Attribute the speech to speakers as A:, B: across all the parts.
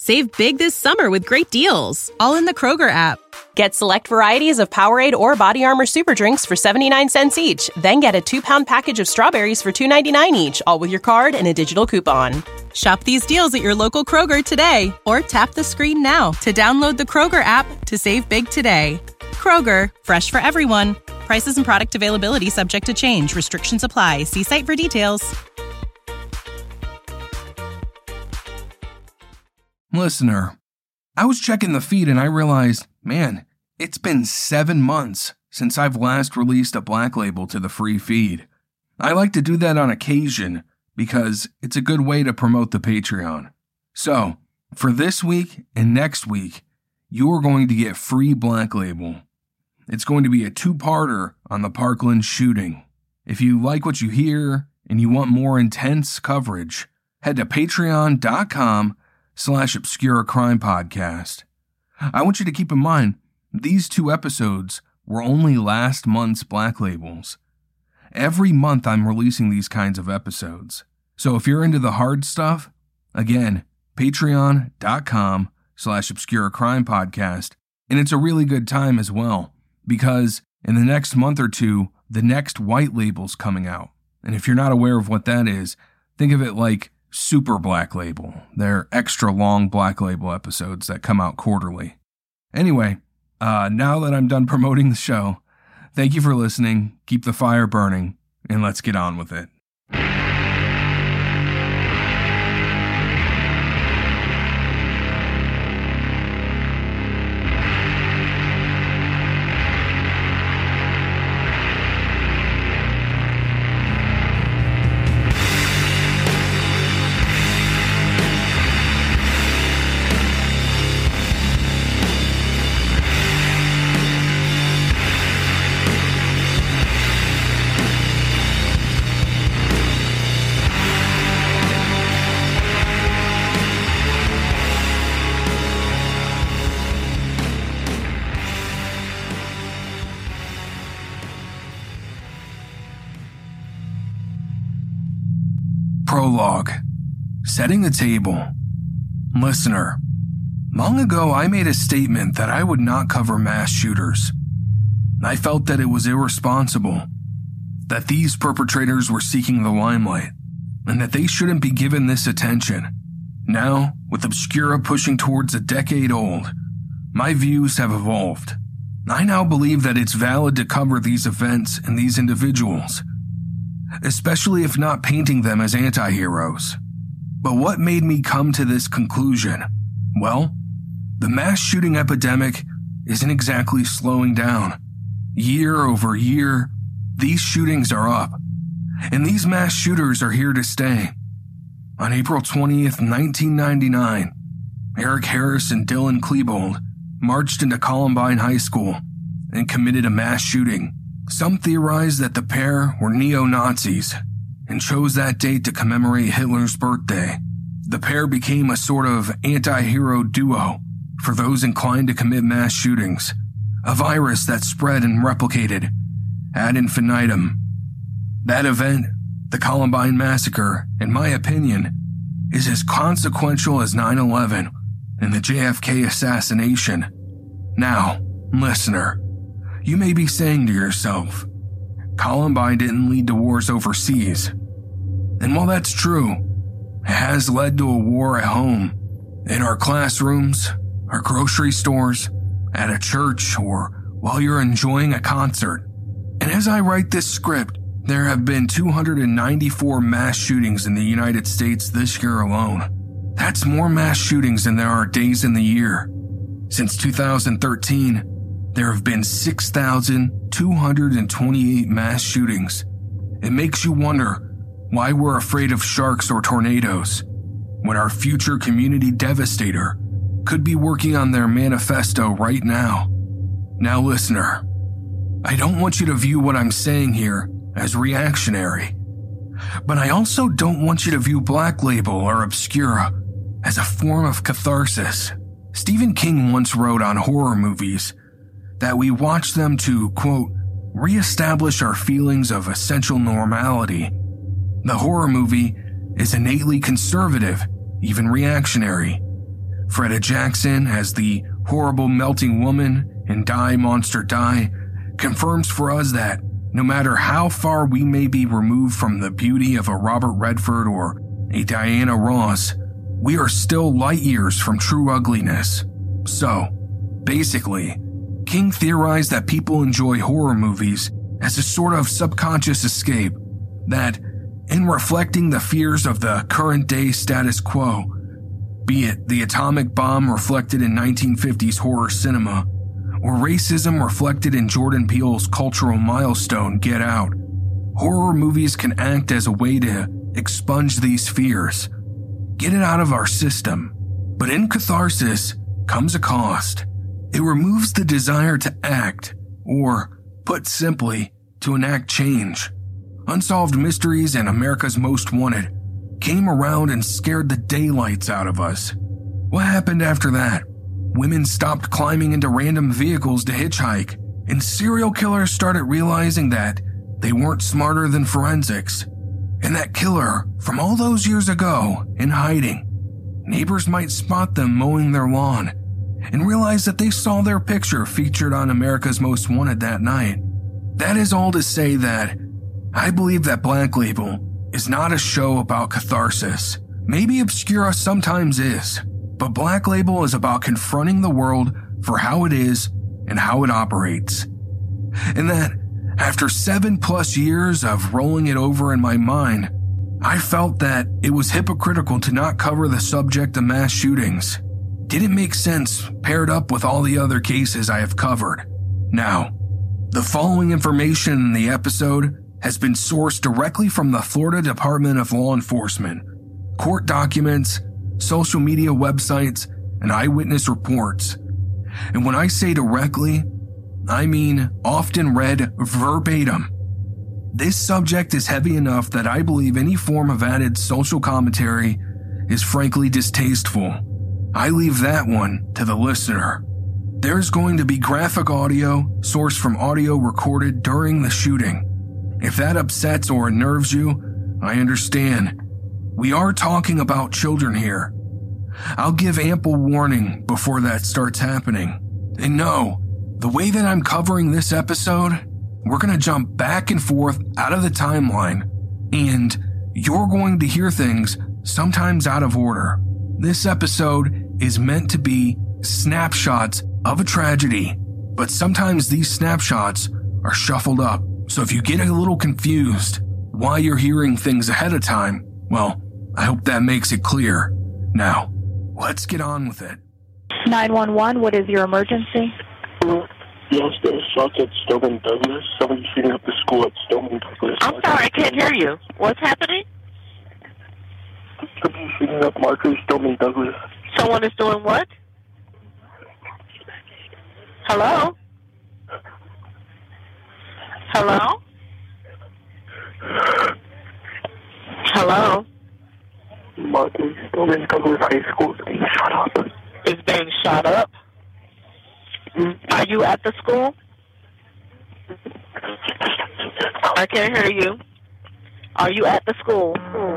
A: Save big this summer with great deals, all in the Kroger app.
B: Get select varieties of Powerade or Body Armor Super Drinks for 79 cents each. Then get a 2-pound package of strawberries for $2.99 each, all with your card and a digital coupon.
A: Shop these deals at your local Kroger today, or tap the screen now to download the Kroger app to save big today. Kroger, fresh for everyone. Prices and product availability subject to change. Restrictions apply. See site for details.
C: Listener, I was checking the feed and I realized, man, it's been 7 months since I've last released a Black Label to the free feed. I like to do that on occasion because it's a good way to promote the Patreon. So, for this week and next week, you are going to get free Black Label. It's going to be a 2-parter on the Parkland shooting. If you like what you hear and you want more intense coverage, head to patreon.com/Obscura Crime Podcast. I want you to keep in mind, these 2 episodes were only last month's Black Labels. Every month I'm releasing these kinds of episodes. So if you're into the hard stuff, again, patreon.com/Obscura Crime Podcast. And it's a really good time as well, because in the next month or 2, the next White Label's coming out. And if you're not aware of what that is, think of it like Super Black Label. They're extra long Black Label episodes that come out quarterly. Anyway, now that I'm done promoting the show, thank you for listening, keep the fire burning, and let's get on with it. Prologue. Setting the table. Listener, long ago I made a statement that I would not cover mass shooters. I felt that it was irresponsible, that these perpetrators were seeking the limelight, and that they shouldn't be given this attention. Now, with Obscura pushing towards a decade old, my views have evolved. I now believe that it's valid to cover these events and these individuals, especially if not painting them as anti-heroes. But what made me come to this conclusion? Well, the mass shooting epidemic isn't exactly slowing down. Year over year, these shootings are up, and these mass shooters are here to stay. On April 20th, 1999, Eric Harris and Dylan Klebold marched into Columbine High School and committed a mass shooting. Some theorize that the pair were neo-Nazis and chose that date to commemorate Hitler's birthday. The pair became a sort of anti-hero duo for those inclined to commit mass shootings, a virus that spread and replicated ad infinitum. That event, the Columbine Massacre, in my opinion, is as consequential as 9/11 and the JFK assassination. Now, listener, you may be saying to yourself, Columbine didn't lead to wars overseas. And while that's true, it has led to a war at home, in our classrooms, our grocery stores, at a church, or while you're enjoying a concert. And as I write this script, there have been 294 mass shootings in the United States this year alone. That's more mass shootings than there are days in the year. Since 2013, there have been 6,228 mass shootings. It makes you wonder why we're afraid of sharks or tornadoes, when our future community devastator could be working on their manifesto right now. Now, listener, I don't want you to view what I'm saying here as reactionary, but I also don't want you to view Black Label or Obscura as a form of catharsis. Stephen King once wrote on horror movies that we watch them to, quote, reestablish our feelings of essential normality. The horror movie is innately conservative, even reactionary. Freda Jackson as the horrible melting woman in Die Monster Die confirms for us that no matter how far we may be removed from the beauty of a Robert Redford or a Diana Ross, we are still light years from true ugliness. So, basically, King theorized that people enjoy horror movies as a sort of subconscious escape, that in reflecting the fears of the current day status quo, be it the atomic bomb reflected in 1950s horror cinema, or racism reflected in Jordan Peele's cultural milestone Get Out, horror movies can act as a way to expunge these fears, get it out of our system. But in catharsis comes a cost. It removes the desire to act, or, put simply, to enact change. Unsolved Mysteries and America's Most Wanted came around and scared the daylights out of us. What happened after that? Women stopped climbing into random vehicles to hitchhike, and serial killers started realizing that they weren't smarter than forensics, and that killer from all those years ago in hiding. Neighbors might spot them mowing their lawn and realize that they saw their picture featured on America's Most Wanted that night. That is all to say that I believe that Black Label is not a show about catharsis. Maybe Obscura sometimes is, but Black Label is about confronting the world for how it is and how it operates. And that after 7+ years of rolling it over in my mind, I felt that it was hypocritical to not cover the subject of mass shootings. Didn't make sense paired up with all the other cases I have covered. Now, the following information in the episode has been sourced directly from the Florida Department of Law Enforcement, court documents, social media websites, and eyewitness reports. And when I say directly, I mean often read verbatim. This subject is heavy enough that I believe any form of added social commentary is frankly distasteful. I leave that one to the listener. There's going to be graphic audio sourced from audio recorded during the shooting. If that upsets or unnerves you, I understand. We are talking about children here. I'll give ample warning before that starts happening. And no, the way that I'm covering this episode, we're going to jump back and forth out of the timeline, and you're going to hear things sometimes out of order. This episode is meant to be snapshots of a tragedy, but sometimes these snapshots are shuffled up. So if you get a little confused why you're hearing things ahead of time, well, I hope that makes it clear. Now, let's get on with it.
D: 911, what is your emergency?
E: Yes, there's shots at Stoneman Douglas. Somebody's shooting up the school at Stoneman Douglas.
F: I'm sorry, I can't hear you. What's happening?
E: Somebody's shooting up Marjorie Stoneman Douglas.
F: Someone is doing what? Hello? Hello? Hello?
E: Marjorie Stoneman Douglas High School is being shot up.
F: It's being shot up? Are you at the school? I can't hear you. Are you at the school?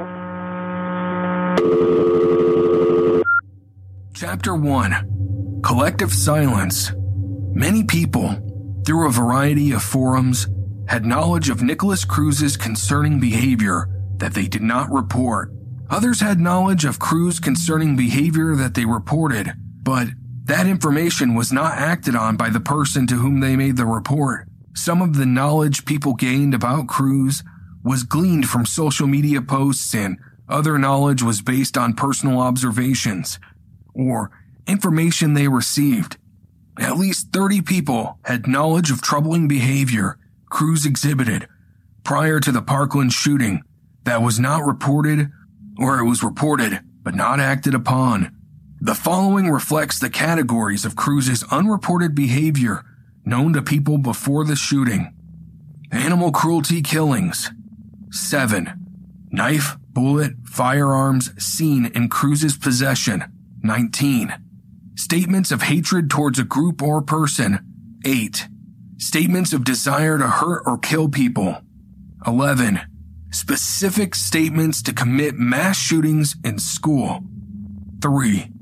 C: Chapter 1. Collective Silence. Many people, through a variety of forums, had knowledge of Nikolas Cruz's concerning behavior that they did not report. Others had knowledge of Cruz concerning behavior that they reported, but that information was not acted on by the person to whom they made the report. Some of the knowledge people gained about Cruz was gleaned from social media posts, and other knowledge was based on personal observations or information they received. At least 30 people had knowledge of troubling behavior Cruz exhibited prior to the Parkland shooting that was not reported, or it was reported but not acted upon. The following reflects the categories of Cruz's unreported behavior known to people before the shooting. Animal cruelty killings. 7. Knife, bullet, firearms seen in Cruz's possession. 19. Statements of hatred towards a group or person. 8. Statements of desire to hurt or kill people. 11. Specific statements to commit mass shootings in school. 3.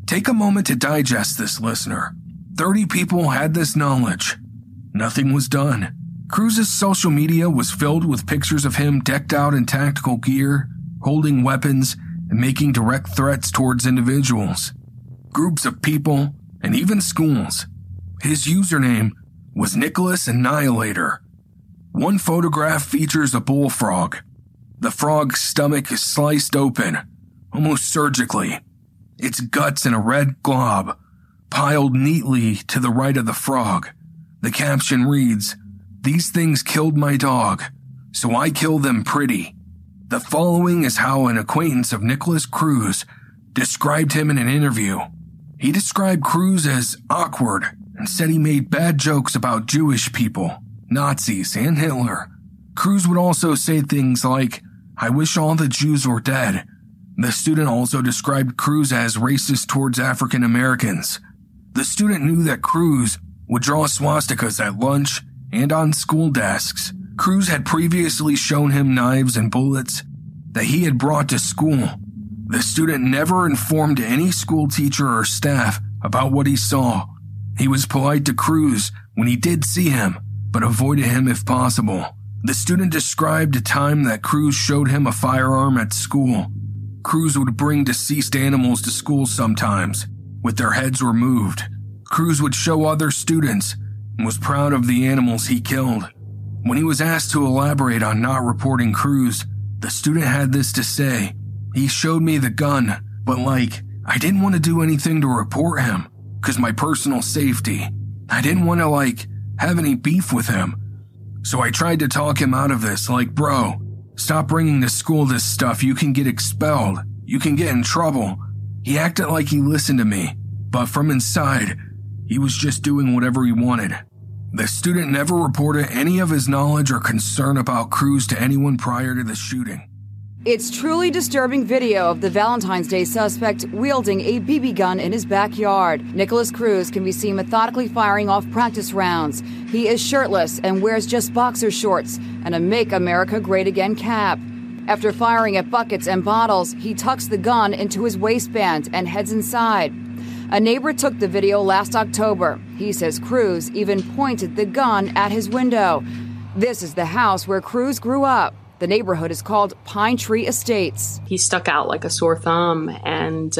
C: Take a moment to digest this, listener. 30 people had this knowledge. Nothing was done. Cruz's social media was filled with pictures of him decked out in tactical gear, holding weapons, and making direct threats towards individuals, groups of people, and even schools. His username was Nicholas Annihilator. One photograph features a bullfrog. The frog's stomach is sliced open, almost surgically. Its guts in a red glob, piled neatly to the right of the frog. The caption reads, "These things killed my dog, so I kill them pretty." The following is how an acquaintance of Nikolas Cruz described him in an interview. He described Cruz as awkward and said he made bad jokes about Jewish people, Nazis, and Hitler. Cruz would also say things like, "I wish all the Jews were dead." The student also described Cruz as racist towards African Americans. The student knew that Cruz would draw swastikas at lunch and on school desks. Cruz had previously shown him knives and bullets that he had brought to school. The student never informed any school teacher or staff about what he saw. He was polite to Cruz when he did see him, but avoided him if possible. The student described a time that Cruz showed him a firearm at school. Cruz would bring deceased animals to school sometimes, with their heads removed. Cruz would show other students and was proud of the animals he killed. When he was asked to elaborate on not reporting Cruz, the student had this to say. "He showed me the gun, but I didn't want to do anything to report him, 'cause my personal safety. I didn't want to have any beef with him. So I tried to talk him out of this, bro, stop bringing to school this stuff, you can get expelled, you can get in trouble." He acted like he listened to me, but from inside, he was just doing whatever he wanted. The student never reported any of his knowledge or concern about Cruz to anyone prior to the shooting.
G: It's truly disturbing video of the Valentine's Day suspect wielding a BB gun in his backyard. Nikolas Cruz can be seen methodically firing off practice rounds. He is shirtless and wears just boxer shorts and a Make America Great Again cap. After firing at buckets and bottles, he tucks the gun into his waistband and heads inside. A neighbor took the video last October. He says Cruz even pointed the gun at his window. This is the house where Cruz grew up. The neighborhood is called Pine Tree Estates.
H: He stuck out like a sore thumb, and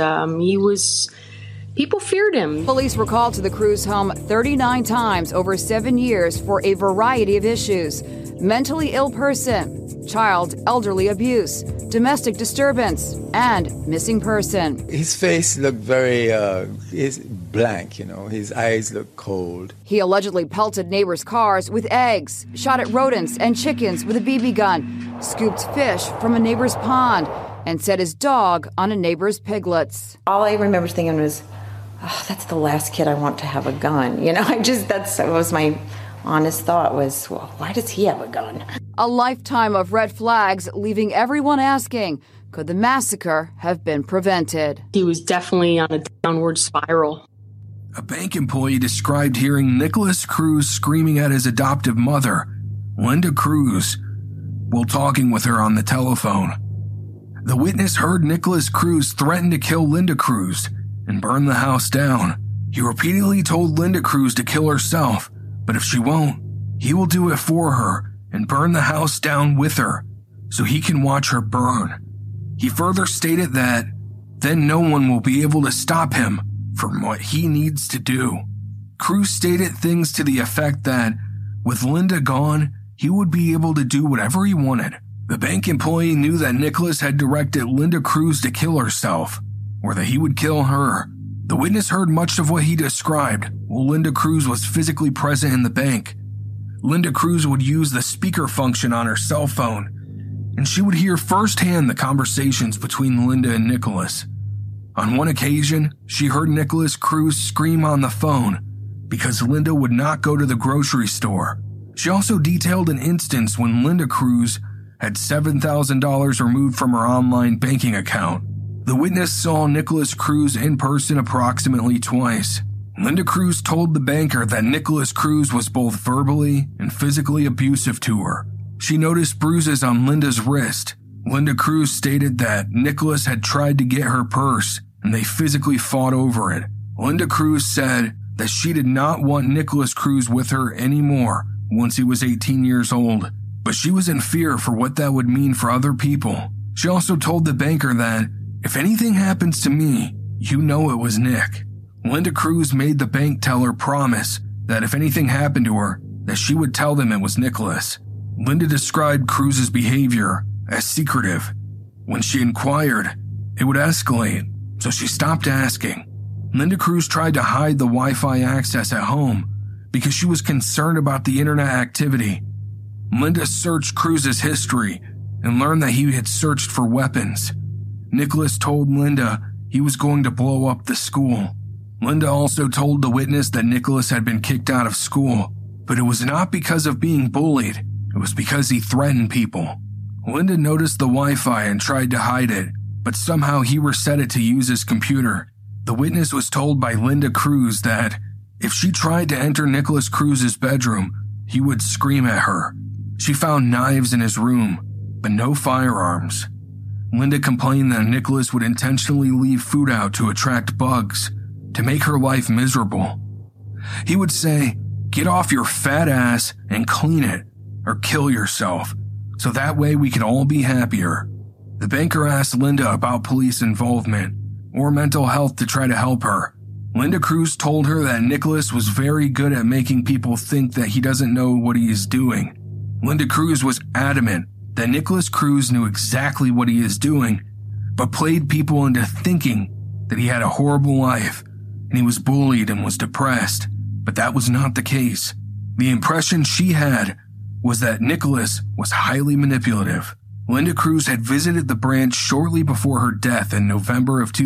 H: people feared him.
G: Police were called to the Cruz home 39 times over 7 years for a variety of issues. Mentally ill person, child elderly abuse, domestic disturbance, and missing person.
I: His face looked very blank, his eyes looked cold.
G: He allegedly pelted neighbors' cars with eggs, shot at rodents and chickens with a BB gun, scooped fish from a neighbor's pond, and set his dog on a neighbor's piglets.
J: All I remember thinking was, oh, that's the last kid I want to have a gun. That was my honest thought was, well, why does he have a gun?
G: A lifetime of red flags, leaving everyone asking, could the massacre have been prevented?
H: He was definitely on a downward spiral.
C: A bank employee described hearing Nikolas Cruz screaming at his adoptive mother, Linda Cruz, while talking with her on the telephone. The witness heard Nikolas Cruz threaten to kill Linda Cruz and burn the house down. He repeatedly told Linda Cruz to kill herself, but if she won't, he will do it for her and burn the house down with her so he can watch her burn. He further stated that then no one will be able to stop him from what he needs to do. Cruz stated things to the effect that with Linda gone, he would be able to do whatever he wanted. The bank employee knew that Nikolas had directed Linda Cruz to kill herself, or that he would kill her. The witness heard much of what he described while Linda Cruz was physically present in the bank. Linda Cruz would use the speaker function on her cell phone, and she would hear firsthand the conversations between Linda and Nikolas. On one occasion, she heard Nikolas Cruz scream on the phone because Linda would not go to the grocery store. She also detailed an instance when Linda Cruz had $7,000 removed from her online banking account. The witness saw Nikolas Cruz in person approximately twice. Linda Cruz told the banker that Nikolas Cruz was both verbally and physically abusive to her. She noticed bruises on Linda's wrist. Linda Cruz stated that Nikolas had tried to get her purse and they physically fought over it. Linda Cruz said that she did not want Nikolas Cruz with her anymore once he was 18 years old, but she was in fear for what that would mean for other people. She also told the banker that, if anything happens to me, you know it was Nick. Linda Cruz made the bank teller promise that if anything happened to her, that she would tell them it was Nikolas. Linda described Cruz's behavior as secretive. When she inquired, it would escalate, so she stopped asking. Linda Cruz tried to hide the Wi-Fi access at home because she was concerned about the internet activity. Linda searched Cruz's history and learned that he had searched for weapons. Nikolas told Linda he was going to blow up the school. Linda also told the witness that Nikolas had been kicked out of school, but it was not because of being bullied. It was because he threatened people. Linda noticed the Wi-Fi and tried to hide it, but somehow he reset it to use his computer. The witness was told by Linda Cruz that if she tried to enter Nikolas Cruz's bedroom, he would scream at her. She found knives in his room, but no firearms. Linda complained that Nikolas would intentionally leave food out to attract bugs, to make her life miserable. He would say, "Get off your fat ass and clean it, or kill yourself, so that way we can all be happier." The banker asked Linda about police involvement or mental health to try to help her. Linda Cruz told her that Nikolas was very good at making people think that he doesn't know what he is doing. Linda Cruz was adamant that Nikolas Cruz knew exactly what he is doing, but played people into thinking that he had a horrible life and he was bullied and was depressed, but that was not the case. The impression she had was that Nikolas was highly manipulative. Linda Cruz had visited the branch shortly before her death in November of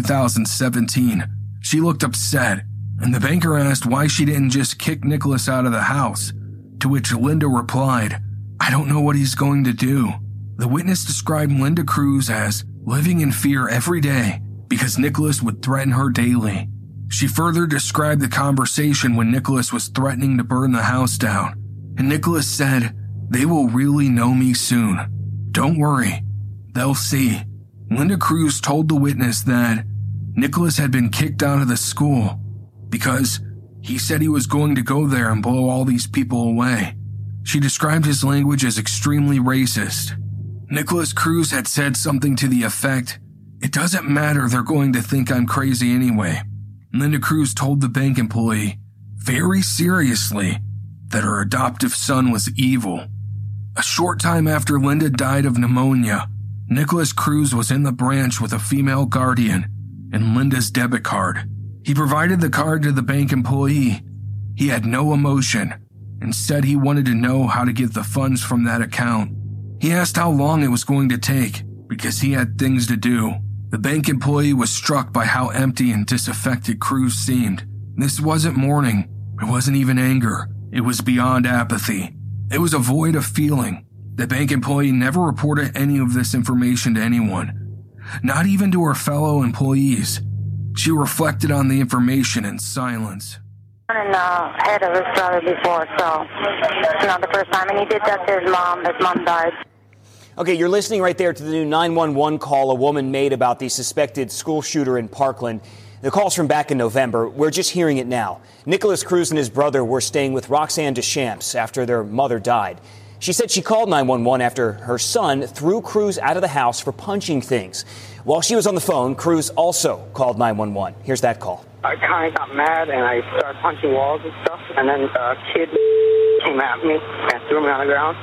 C: 2017. She looked upset, and the banker asked why she didn't just kick Nikolas out of the house, to which Linda replied, "I don't know what he's going to do." The witness described Linda Cruz as living in fear every day because Nikolas would threaten her daily. She further described the conversation when Nikolas was threatening to burn the house down, and Nikolas said, "They will really know me soon. Don't worry, they'll see." Linda Cruz told the witness that Nikolas had been kicked out of the school because he said he was going to go there and blow all these people away. She described his language as extremely racist. Nikolas Cruz had said something to the effect, "It doesn't matter, they're going to think I'm crazy anyway." Linda Cruz told the bank employee, very seriously, that her adoptive son was evil. A short time after Linda died of pneumonia, Nikolas Cruz was in the branch with a female guardian and Linda's debit card. He provided the card to the bank employee. He had no emotion and said he wanted to know how to get the funds from that account. He asked how long it was going to take because he had things to do. The bank employee was struck by how empty and disaffected Cruz seemed. This wasn't mourning. It wasn't even anger. It was beyond apathy. It was a void of feeling. The bank employee never reported any of this information to anyone, not even to her fellow employees. She reflected on the information in silence.
D: And head of his brother before, so it's not the first time. And he did that to his mom. His mom died.
K: Okay, you're listening right there to the new 911 call a woman made about the suspected school shooter in Parkland. The call's from back in November. We're just hearing it now. Nikolas Cruz and his brother were staying with Roxanne Deschamps after their mother died. She said she called 911 after her son threw Cruz out of the house for punching things. While she was on the phone, Cruz also called 911. Here's that call.
F: I kind of got mad and I started punching walls and stuff. And then a kid came at me and threw me on the ground.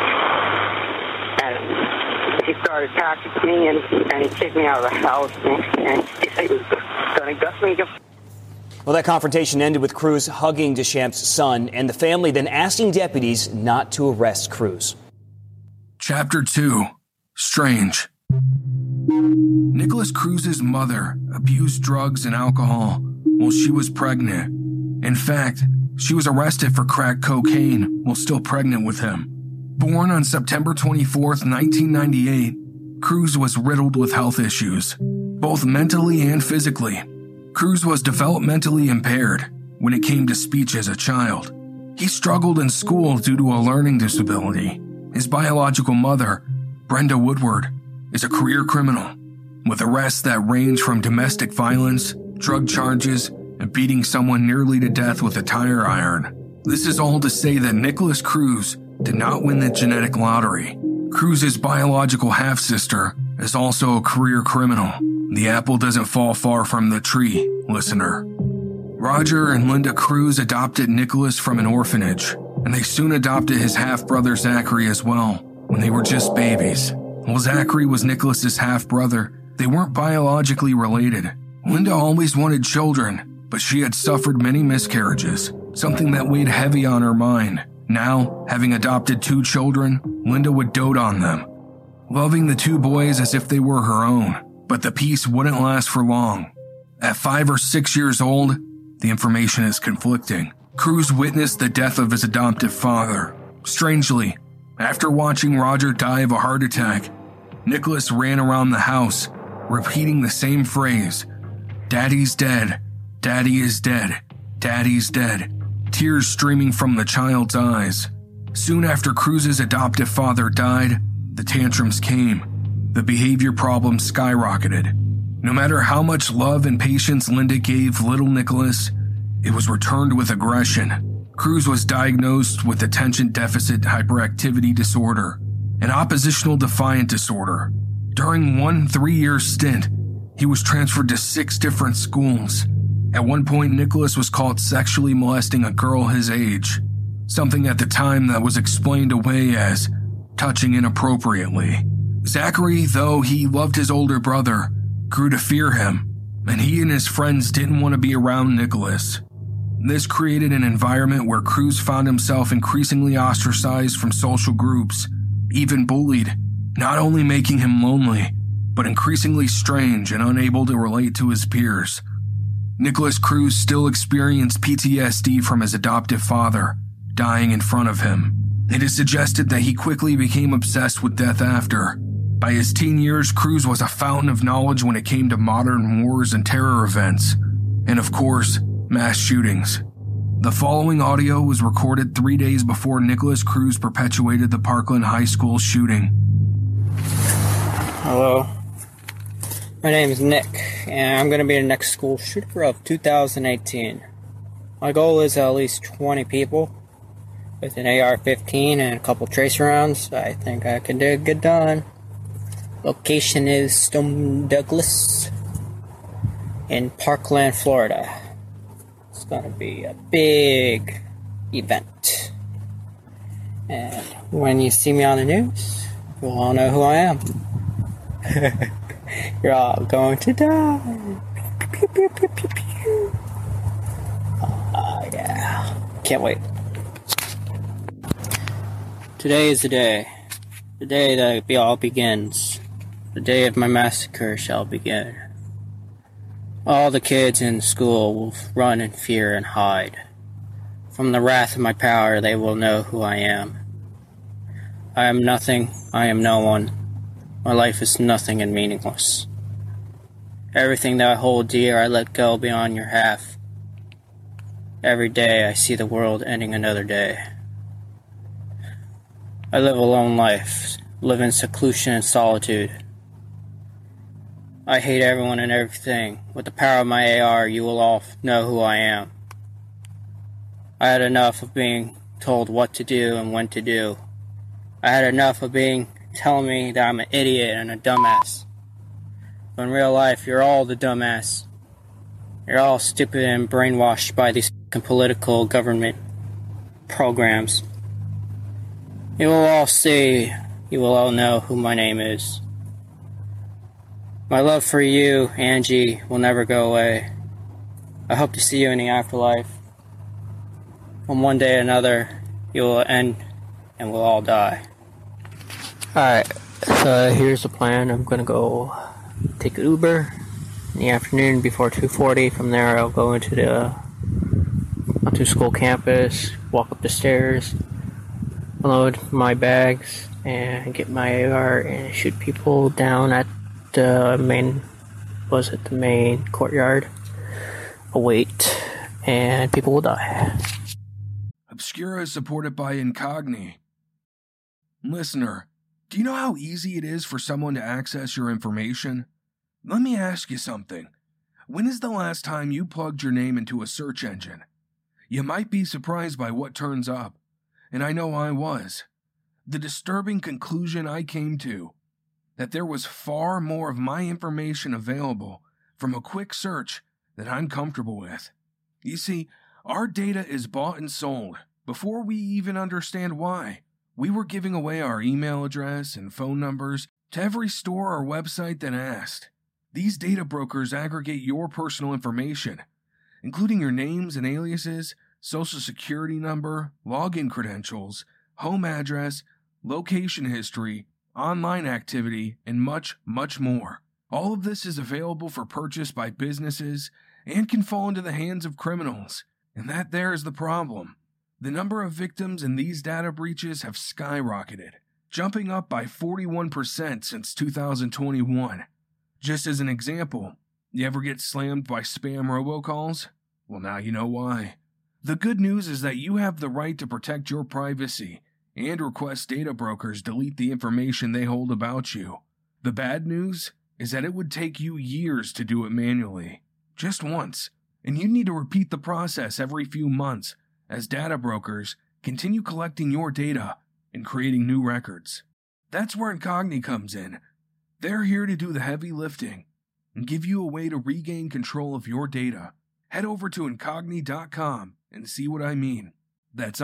F: And he started attacking me and he kicked me out of the house. And he said he was going to gut me.
K: Well, that confrontation ended with Cruz hugging Deschamps' son and the family then asking deputies not to arrest Cruz.
C: Chapter 2. Strange. Nikolas Cruz's mother abused drugs and alcohol while she was pregnant. In fact, she was arrested for crack cocaine while still pregnant with him. Born on September 24th, 1998, Cruz was riddled with health issues, both mentally and physically. Cruz was developmentally impaired when it came to speech as a child. He struggled in school due to a learning disability. His biological mother, Brenda Woodward, is a career criminal. with arrests that range from domestic violence, drug charges, and beating someone nearly to death with a tire iron. This is all to say that Nikolas Cruz did not win the genetic lottery. Cruz's biological half-sister is also a career criminal. The apple doesn't fall far from the tree, listener. Roger and Linda Cruz adopted Nikolas from an orphanage, and they soon adopted his half-brother Zachary as well, when they were just babies. While Zachary was Nikolas's half-brother, they weren't biologically related. Linda always wanted children, but she had suffered many miscarriages, something that weighed heavy on her mind. Now, having adopted 2 children, Linda would dote on them, loving the 2 boys as if they were her own. But the peace wouldn't last for long. At 5 or 6 years old, the information is conflicting. Cruz witnessed the death of his adoptive father. Strangely, after watching Roger die of a heart attack, Nikolas ran around the house, repeating the same phrase, "Daddy's dead, Daddy is dead, Daddy's dead," tears streaming from the child's eyes. Soon after Cruz's adoptive father died, the tantrums came. The behavior problems skyrocketed. No matter how much love and patience Linda gave little Nikolas, it was returned with aggression. Cruz was diagnosed with attention deficit hyperactivity disorder, an oppositional defiant disorder. During one 3-year stint, he was transferred to 6 different schools. At one point, Nikolas was caught sexually molesting a girl his age, something at the time that was explained away as touching inappropriately. Zachary, though he loved his older brother, grew to fear him, and he and his friends didn't want to be around Nikolas. This created an environment where Cruz found himself increasingly ostracized from social groups, even bullied, not only making him lonely, but increasingly strange and unable to relate to his peers. Nikolas Cruz still experienced PTSD from his adoptive father, dying in front of him. It is suggested that he quickly became obsessed with death after. By his teen years, Cruz was a fountain of knowledge when it came to modern wars and terror events, and of course, mass shootings. The following audio was recorded 3 days before Nikolas Cruz perpetuated the Parkland High School shooting.
L: Hello, my name is Nick, and I'm going to be the next school shooter of 2018. My goal is at least 20 people with an AR-15 and a couple tracer rounds. I think I can get done. Location is Stone Douglas in Parkland, Florida. It's going to be a big event. And when you see me on the news, you'll all know who I am. You're all going to die. Pew, pew, pew, pew, pew. Yeah. Can't wait. Today is the day that it all begins. The day of my massacre shall begin. All the kids in school will run in fear and hide. From the wrath of my power, they will know who I am. I am nothing, I am no one. My life is nothing and meaningless. Everything that I hold dear, I let go beyond your half. Every day I see the world ending another day. I live a lone life, live in seclusion and solitude. I hate everyone and everything. With the power of my AR, you will all know who I am. I had enough of being told what to do and when to do. I had enough of telling me that I'm an idiot and a dumbass. But in real life, you're all the dumbass. You're all stupid and brainwashed by these political government programs. You will all see, you will all know who my name is. My love for you, Angie, will never go away. I hope to see you in the afterlife. And one day or another, you will end and we'll all die. Alright, so here's the plan. I'm gonna go take an Uber in the afternoon before 2:40. From there, I'll go onto school campus, walk up the stairs, unload my bags, and get my AR and shoot people down at the main courtyard. Await, and people will die.
C: Obscura is supported by Incogni. Listener, do you know how easy it is for someone to access your information? Let me ask you something. When is the last time you plugged your name into a search engine? You might be surprised by what turns up, and I know I was. The disturbing conclusion I came to, that there was far more of my information available from a quick search than I'm comfortable with. You see, our data is bought and sold before we even understand why. We were giving away our email address and phone numbers to every store or website that asked. These data brokers aggregate your personal information, including your names and aliases, social security number, login credentials, home address, location history, online activity, and much, much more. All of this is available for purchase by businesses and can fall into the hands of criminals. And that there is the problem. The number of victims in these data breaches have skyrocketed, jumping up by 41% since 2021. Just as an example, you ever get slammed by spam robocalls? Well, now you know why. The good news is that you have the right to protect your privacy and request data brokers delete the information they hold about you. The bad news is that it would take you years to do it manually, just once, and you need to repeat the process every few months as data brokers continue collecting your data and creating new records. That's where Incogni comes in. They're here to do the heavy lifting and give you a way to regain control of your data. Head over to Incogni.com and see what I mean. That's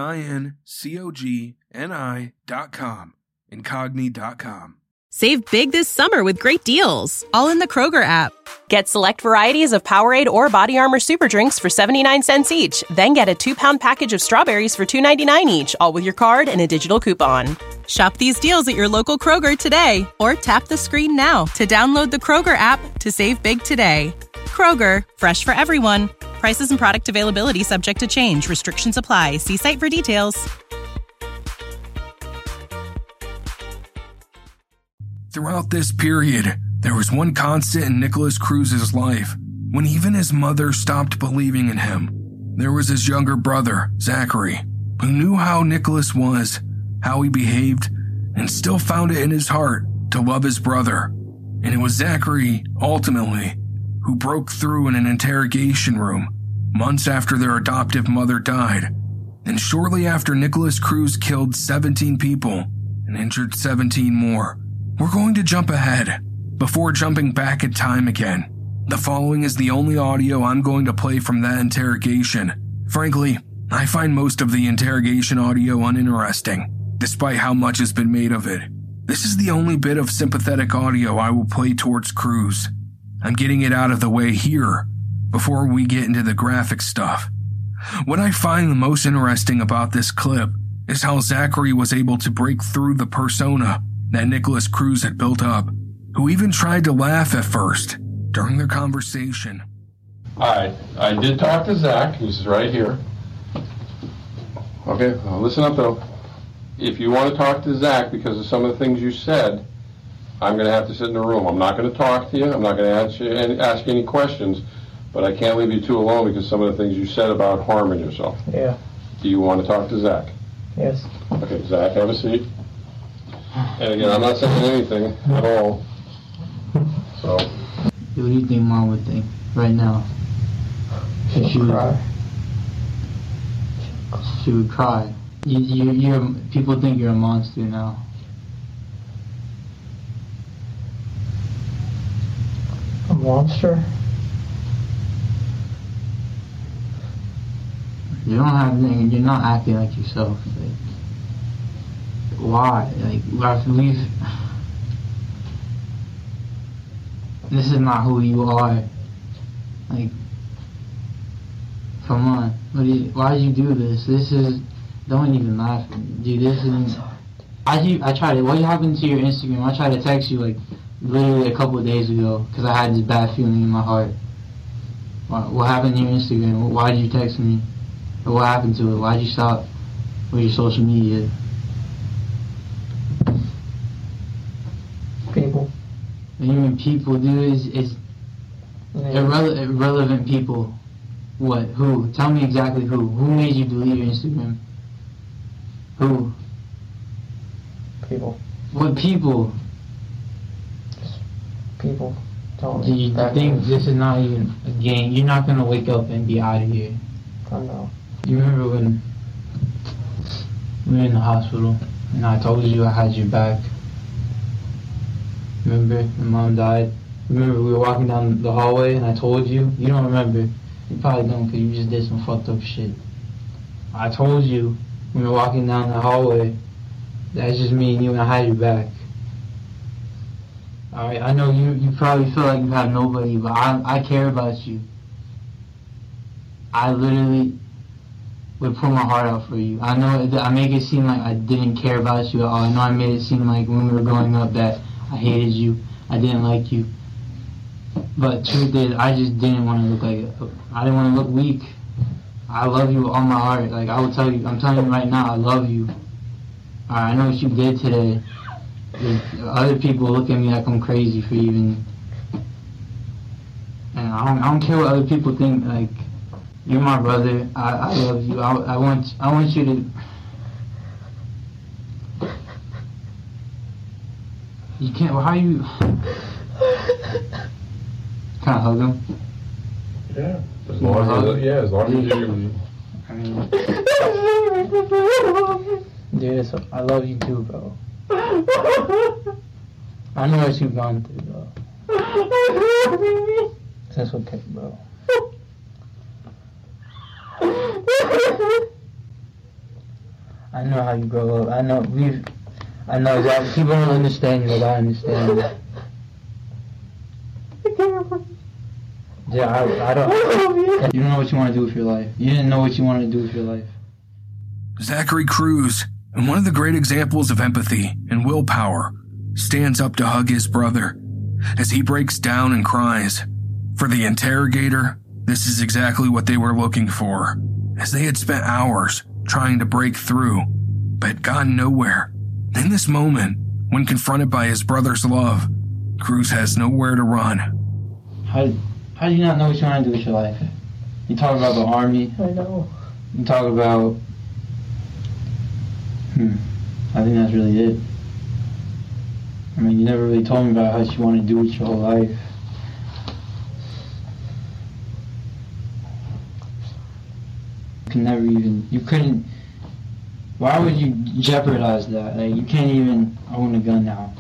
C: INCOGNI.com. Incogni.com.
A: Save big this summer with great deals, all in the Kroger app.
B: Get select varieties of Powerade or Body Armor Super Drinks for 79 cents each. Then get a 2-pound package of strawberries for $2.99 each, all with your card and a digital coupon.
A: Shop these deals at your local Kroger today, or tap the screen now to download the Kroger app to save big today. Kroger, fresh for everyone. Prices and product availability subject to change. Restrictions apply. See site for details.
C: Throughout this period, there was one constant in Nikolas Cruz's life. When even his mother stopped believing in him, there was his younger brother, Zachary, who knew how Nikolas was, how he behaved, and still found it in his heart to love his brother. And it was Zachary, ultimately, who broke through in an interrogation room months after their adoptive mother died, and shortly after Nikolas Cruz killed 17 people and injured 17 more. We're going to jump ahead before jumping back in time again. The following is the only audio I'm going to play from that interrogation. Frankly, I find most of the interrogation audio uninteresting, despite how much has been made of it. This is the only bit of sympathetic audio I will play towards Cruz. I'm getting it out of the way here before we get into the graphic stuff. What I find the most interesting about this clip is how Zachary was able to break through the persona that Nikolas Cruz had built up, who even tried to laugh at first during their conversation.
M: I did talk to Zach. He's right here. Okay, well, listen up though. If you want to talk to Zach because of some of the things you said, I'm going to have to sit in the room. I'm not going to talk to you. I'm not going to ask you any questions, but I can't leave you two alone because some of the things you said about harming yourself.
N: Yeah.
M: Do you want to talk to Zach?
N: Yes.
M: Okay, Zach, have a seat. And again, I'm not saying anything at all. So.
N: What do you think Mom would think right now? She would cry. She would cry. You're people think you're a monster now.
O: A monster?
N: You don't have anything. You're not acting like yourself. Like, why? Like, this is not who you are. Like, come on. Why did you do this? Don't even laugh at me. Dude, this isn't... I tried it. What happened to your Instagram? I tried to text you, like, literally a couple of days ago, because I had this bad feeling in my heart. What happened to your Instagram? Why did you text me? Or what happened to it? Why did you stop with your social media?
O: People.
N: Even people, dude, it's irrelevant people. What? Who? Tell me exactly who. Who made you delete your Instagram? Who?
O: People.
N: What people?
O: Just people. telling
N: Do
O: me.
N: you think this is not even a game? You're not gonna wake up and be out of here.
O: I know.
N: You remember when we were in the hospital and I told you I had your back? Remember when Mom died? Remember we were walking down the hallway and I told you? You don't remember. You probably don't because you just did some fucked up shit. I told you when we were walking down the hallway, that's just me and you and I had your back. Alright, I know you probably feel like you have nobody, but I care about you. I literally would pour my heart out for you. I know I make it seem like I didn't care about you at all. I know I made it seem like when we were growing up that I hated you, I didn't like you. But truth is, I just didn't want to look like I didn't want to look weak. I love you with all my heart. Like I will tell you, I'm telling you right now, I love you. I know what you did today. Other people look at me like I'm crazy for even, and I don't care what other people think. Like you're my brother. I love you. I want you to. You can't. Well, how you? Can I hug him?
M: Yeah. As long as you.
N: I mean, dude, I love you too, bro. I know what you've gone through, bro. That's okay, bro. I know how you grow up. I know exactly. People don't understand you, but I understand you. Yeah, I don't. You don't know what you want to do with your life. You didn't know what you wanted to do with your life.
C: Zachary Cruz, and one of the great examples of empathy and willpower, stands up to hug his brother as he breaks down and cries. For the interrogator, this is exactly what they were looking for, as they had spent hours trying to break through, but had gotten nowhere. In this moment, when confronted by his brother's love, Cruz has nowhere to run.
N: How do you not know what you want to do with your life? You talk about the army.
O: I know.
N: You talk about... I think that's really it. I mean, you never really told me about what you want to do with your whole life. You couldn't, why would you jeopardize that? Like, you can't even own a gun now.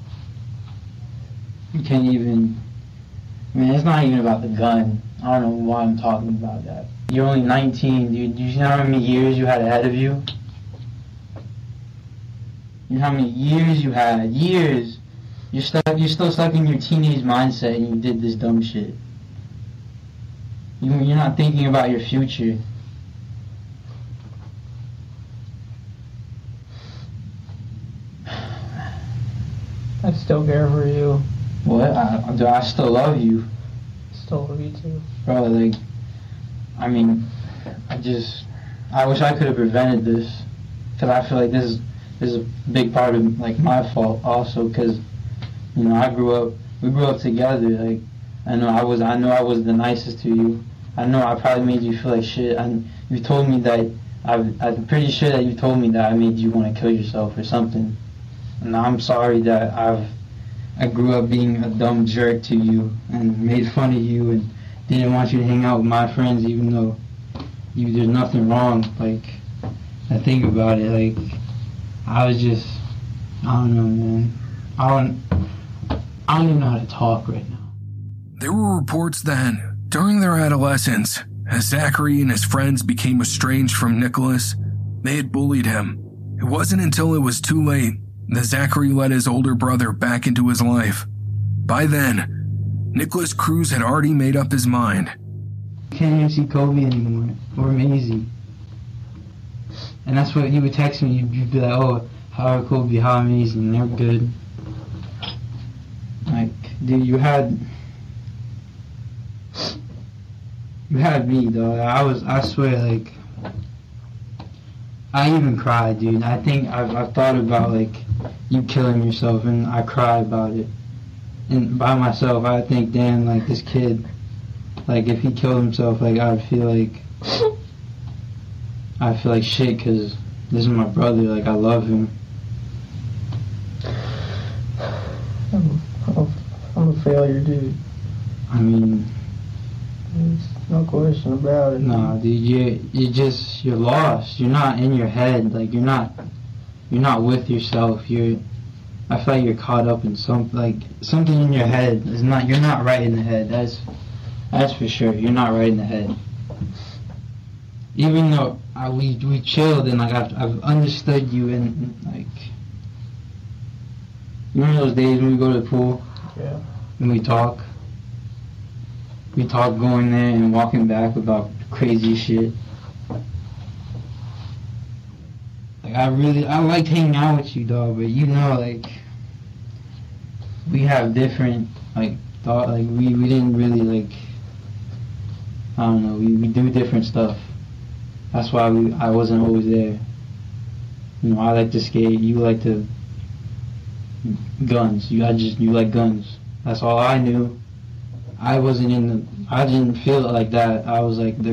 N: You can't even, I mean, it's not even about the gun. I don't know why I'm talking about that. You're only 19, dude. You know how many years you had ahead of you? You know how many years you had? Years! You're still stuck in your teenage mindset and you did this dumb shit. You're not thinking about your future.
O: I still care for you.
N: What? I still love you.
O: Still love you too.
N: Bro, like, I mean, I wish I could have prevented this. Because I feel like this is a big part of, like, my fault also. Because, you know, we grew up together. Like, I know I was the nicest to you. I know I probably made you feel like shit. And you told me that, I'm pretty sure that you told me that I made you want to kill yourself or something. And I'm sorry that I grew up being a dumb jerk to you and made fun of you and didn't want you to hang out with my friends even though there's nothing wrong. Like, I think about it, like, I don't know, man. I don't even know how to talk right now.
C: There were reports then, during their adolescence, as Zachary and his friends became estranged from Nicholas, they had bullied him. It wasn't until it was too late that Zachary let his older brother back into his life. By then, Nicholas Cruz had already made up his mind.
N: Can't even see Kobe anymore, or Maisie. And that's what he would text me. You'd be like, "Oh, how are Kobe? How amazing? They're good." Like, dude, you had me, though. I swear, like, I even cried, dude. I think I've thought about, like, you killing yourself, and I cry about it. And by myself, I think, damn, like, this kid, like, if he killed himself, like, I'd feel like shit, because this is my brother, like, I love him.
O: I'm a failure, dude.
N: I mean,
O: There's no question about it.
N: nah, dude, you're lost. You're not in your head. Like, you're not with yourself. I feel like you're caught up in something in your head. You're not right in the head. That's for sure. You're not right in the head. Even though we chilled and like I've understood you and like, you remember those days when we go to the pool?
O: Yeah.
N: And we talk going there and walking back about crazy shit. Like I liked hanging out with you, dog, but you know, like, we have different like thought. Like we didn't really like, I don't know. We do different stuff. That's why I wasn't always there. You know, I like to skate. You like to guns. You like guns. That's all I knew. I didn't feel like that. I was like,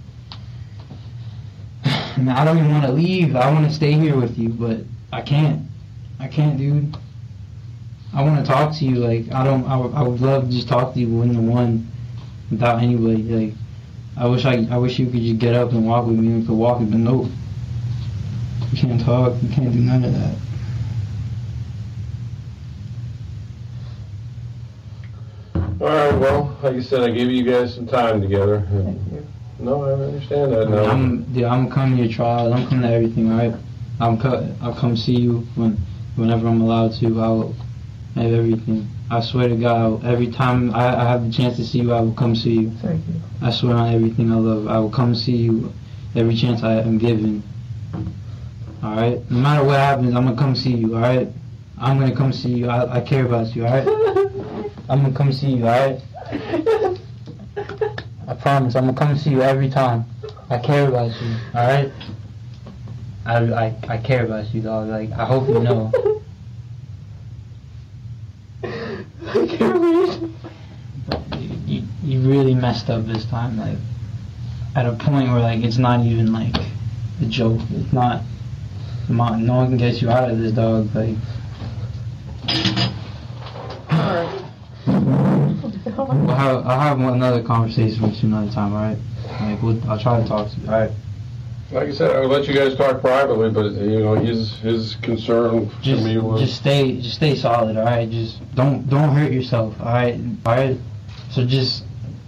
N: I don't even want to leave. I want to stay here with you, but I can't, dude. I want to talk to you. Like, I would love to just talk to you one-to-one without anybody. Like, I wish you could just get up and walk with me and we could walk, but no. You can't talk. You can't do none of that.
M: All right, well, like I said, I gave you guys some time together.
O: Thank you.
M: No, I understand that now.
N: I'm coming to your trial. I'm coming to everything, all right? I'll come see you whenever I'm allowed to. I'll have everything. I swear to God, every time I have the chance to see you, I will come see you.
O: Thank you.
N: I swear on everything I love, I will come see you every chance I am given. All right? No matter what happens, I'm going to come see you, all right? I'm going to come see you. I care about you, all right? I'm going to come see you, all right? I promise, I'm going to come see you every time. I care about you, all right? I care about you, dog. Like, I hope you know.
O: I can't believe
N: You really messed up this time, like, at a point where, like, it's not even, like, a joke. It's not, no one can get you out of this, dog, like. I'll have another conversation with you another time, alright? Like, I'll try to talk to you, alright?
M: Like I said, I'll let you guys talk privately, but, you know, his concern to me was...
N: Just stay solid, alright? Just don't hurt yourself, alright? Alright? So just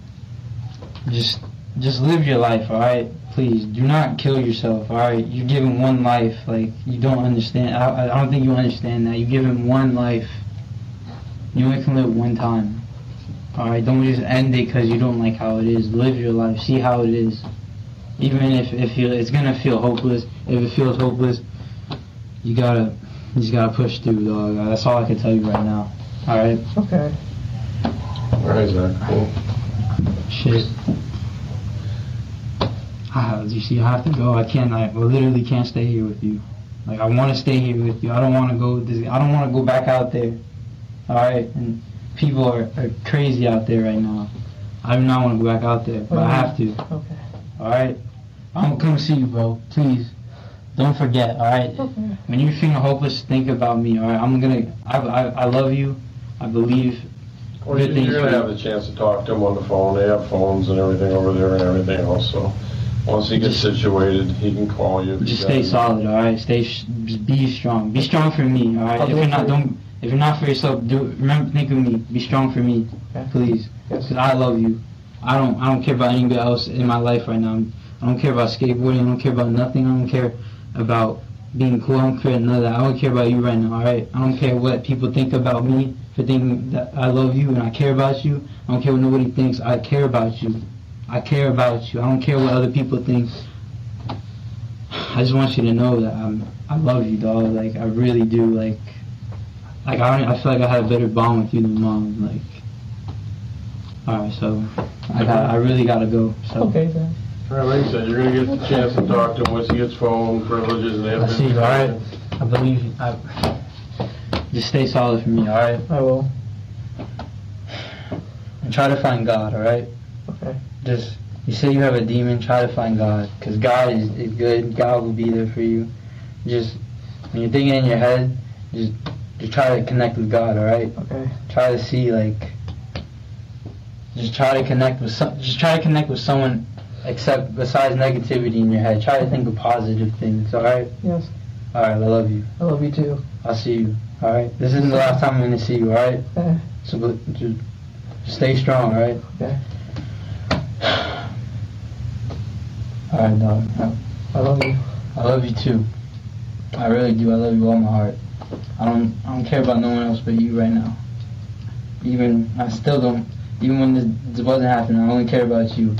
N: live your life, alright? Please, do not kill yourself, alright? You're given one life, like, you don't understand. I don't think you understand that. You're given one life. You only can live one time. Alright, don't just end it because you don't like how it is. Live your life. See how it is. Even if it's gonna feel hopeless. If it feels hopeless, you just gotta push through, dog. That's all I can tell you right now. Alright?
O: Okay.
M: Alright, Zach. Cool.
N: Shit. You see, I have to go. I literally can't stay here with you. Like, I want to stay here with you. I don't want to go back out there. Alright? And people are crazy out there right now. I do not want to go back out there, but I have to.
O: Okay.
N: Alright? I'm going to come see you, bro. Please. Don't forget, alright?
O: Okay.
N: When you're feeling hopeless, think about me, alright? I love you. I believe
M: Well, you're going to have the chance to talk to him on the phone. They have phones and everything over there and everything else, so once he gets situated, he can call you.
N: Just stay solid, alright? Just be strong. Be strong for me, alright? If you're not for yourself, think of me. Be strong for me, please. Because I love you. I don't care about anybody else in my life right now. I don't care about skateboarding. I don't care about nothing. I don't care about being cool. I don't care none of that. I don't care about you right now, alright? I don't care what people think about me for thinking that I love you and I care about you. I don't care what nobody thinks. I care about you. I care about you. I don't care what other people think. I just want you to know that I love you, dog. Like, I really do. Like I feel like I had a better bond with you than mom. Like, alright, so I really gotta go. So.
O: Okay, then.
M: Alright, like I said, you're gonna get the chance to talk to him once he gets phone privileges and everything.
N: I see you, alright? I believe you. Just stay solid for me, alright?
O: I will.
N: And try to find God, alright?
O: Okay.
N: You say you have a demon, try to find God. Because God is good. God will be there for you. Just, when you're thinking in your head, just try to connect with God, alright?
O: Okay.
N: Try to see, like, just try to connect with someone except besides negativity in your head. Try to think of positive things, alright?
O: Yes.
N: Alright, I love you.
O: I love you too.
N: I'll see you, alright? This isn't the last time I'm gonna see you, alright?
O: Okay.
N: So just stay strong, alright?
O: Okay.
N: Alright, dog.
O: I love you.
N: I love you too. I really do. I love you all my heart. I don't care about no one else but you right now. I still don't. Even when this wasn't happening, I only care about you.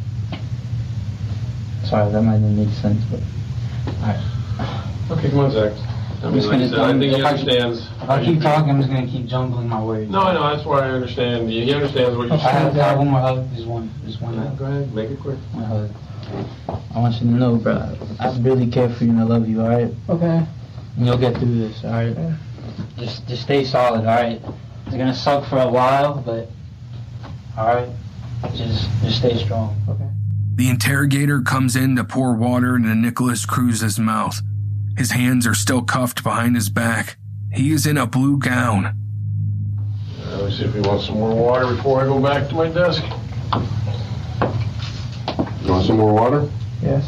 N: Sorry, that might not make sense, but alright.
M: Okay, come on, Zach. I think he understands.
N: If I keep talking, I'm just gonna keep jumbling my words.
M: No, that's why I understand. He understands what you're saying.
N: I have one more hug. Just one.
M: Yeah, go ahead, make it quick.
N: One hug. I want you to know, bro, I really care for you and I love you, alright?
O: Okay.
N: And you'll get through this, alright?
O: Yeah.
N: Just stay solid, alright? It's gonna suck for a while, but alright? Just stay strong.
O: Okay.
C: The interrogator comes in to pour water into Nikolas Cruz's mouth. His hands are still cuffed behind his back. He is in a blue gown.
M: Let me see if he wants some more water before I go back to my desk. You want some more water?
O: Yes.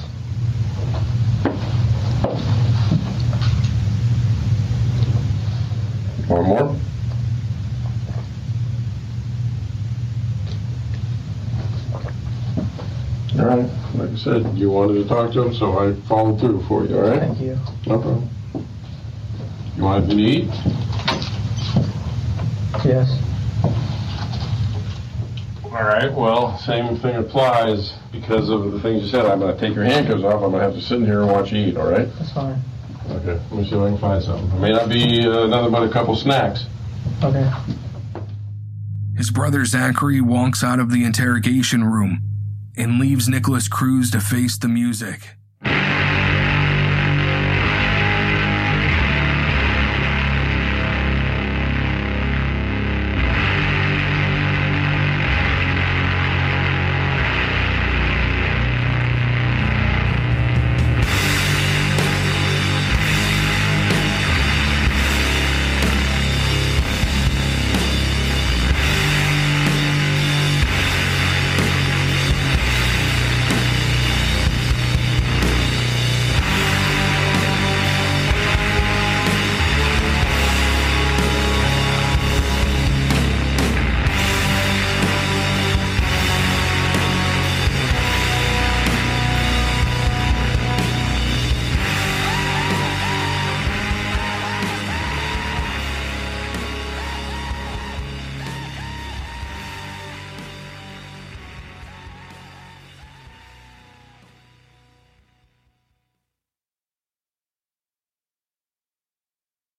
M: Want more? All right. Like I said, you wanted to talk to him, so I followed through for you, all right?
O: Thank you.
M: No problem. You want anything to eat?
O: Yes.
M: All right, well, same thing applies. Because of the things you said, I'm going to take your handcuffs off. I'm going to have to sit in here and watch you eat, all right?
O: That's fine.
M: Okay, let me see if I can find something. It may not be nothing but a couple snacks.
O: Okay.
C: His brother Zachary walks out of the interrogation room and leaves Nikolas Cruz to face the music.